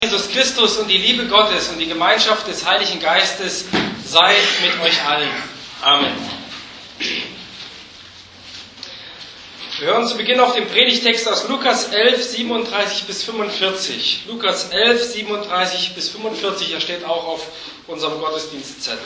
Jesus Christus und die Liebe Gottes und die Gemeinschaft des Heiligen Geistes sei mit euch allen. Amen. Wir hören zu Beginn auf den Predigtext aus Lukas 11, 37 bis 45. Lukas 11, 37 bis 45, er steht auch auf unserem Gottesdienstzettel.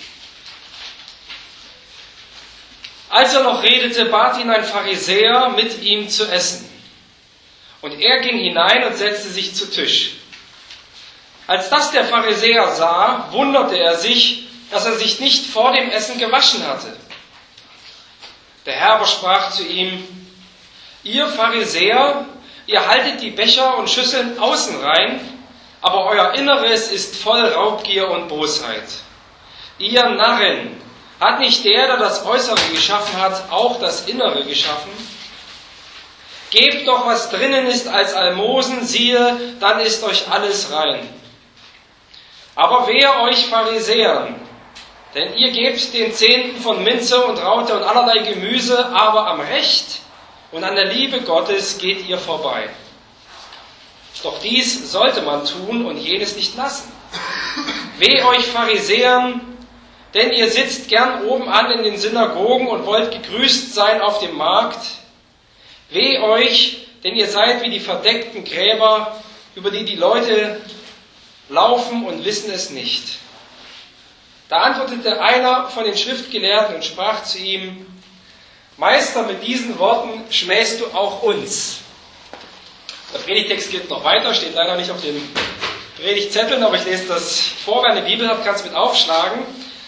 Als er noch redete, bat ihn ein Pharisäer, mit ihm zu essen. Und er ging hinein und setzte sich zu Tisch. Als das der Pharisäer sah, wunderte er sich, dass er sich nicht vor dem Essen gewaschen hatte. Der Herr aber sprach zu ihm: Ihr Pharisäer, ihr haltet die Becher und Schüsseln außen rein, aber euer Inneres ist voll Raubgier und Bosheit. Ihr Narren, hat nicht der das Äußere geschaffen hat, auch das Innere geschaffen? Gebt doch, was drinnen ist, als Almosen, siehe, dann ist euch alles rein. Aber wehe euch Pharisäern, denn ihr gebt den Zehnten von Minze und Raute und allerlei Gemüse, aber am Recht und an der Liebe Gottes geht ihr vorbei. Doch dies sollte man tun und jenes nicht lassen. Weh euch Pharisäern, denn ihr sitzt gern oben an in den Synagogen und wollt gegrüßt sein auf dem Markt. Weh euch, denn ihr seid wie die verdeckten Gräber, über die die Leute laufen und wissen es nicht. Da antwortete einer von den Schriftgelehrten und sprach zu ihm: Meister, mit diesen Worten schmähst du auch uns. Der Predigtext geht noch weiter, steht leider nicht auf den Predigtzetteln, aber ich lese das vor. Wer eine Bibel hat, kann es mit aufschlagen.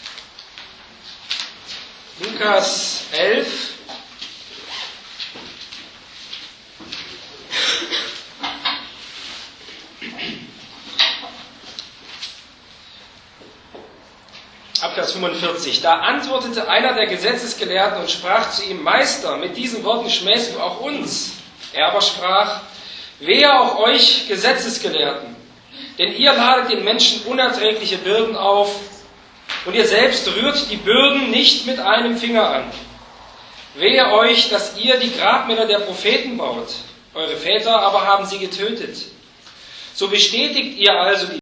Lukas 11. Ab Vers 45. Da antwortete einer der Gesetzesgelehrten und sprach zu ihm: Meister, mit diesen Worten schmähst du auch uns. Er aber sprach: Wehe auch euch Gesetzesgelehrten, denn ihr ladet den Menschen unerträgliche Bürden auf, und ihr selbst rührt die Bürden nicht mit einem Finger an. Wehe euch, dass ihr die Grabmäler der Propheten baut, eure Väter aber haben sie getötet. So bestätigt ihr also die